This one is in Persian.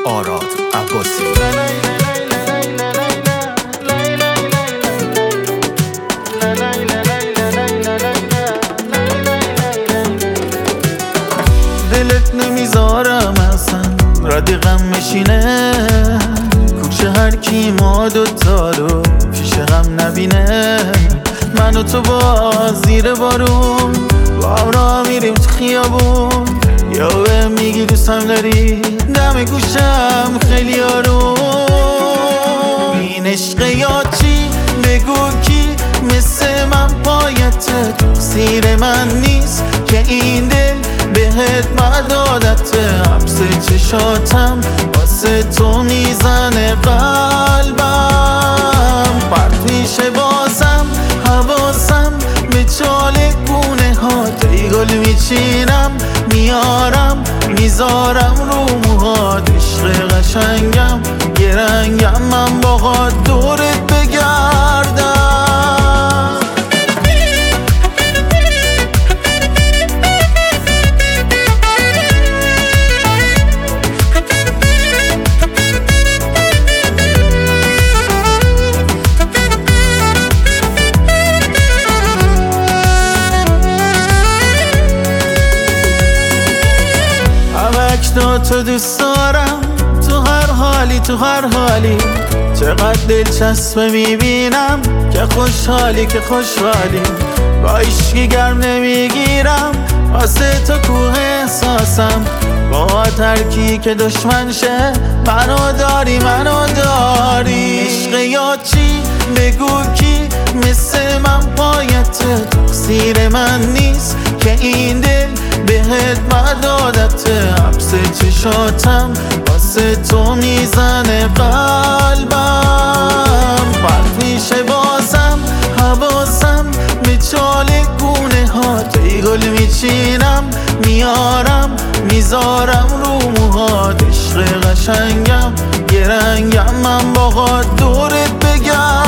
آراد عباسی. دلت نمیذارم اصلا ردیقم میشینه، کوچه هر کی ما دوتا رو پیش غم نبینه. من و تو با زیر بارون با هم راه میریم تو خیابون، یا به میگی دوستم داری دم گوشم خیلی آروم. این عشق یا چی بگو کی مثل من پایت تقصیر من نیست که این دل بهت مدادت. حبس چشاتم واسه تو میزنه قلبم، پرت میشه بازم حواسم به چال گونه ها. تی گل میچینم میارم میذارم رو موهات. عشق قشنگم یه رنگم من باهات دورت بگردم. تو دوست دارم تو هر حالی تو هر حالی. چقدر دلچسبه میبینم که خوشحالی که خوشحالی. با عشقی گرم نمیگیرم واسه تو کوه احساسم. با ترکی که دشمن شه منو داری منو داری. عشق یا چی بگو کی مثل من پایت تقصیر من نیست که این دل بهت مدادت. حبس چشاتم واسه تو میزنه قلبم، پرت میشه بازم حواسم به چال گونه ها. تی گل میچینم میارم میذارم رو موهات. عشق قشنگم یه رنگم من باهات دورت بگردم.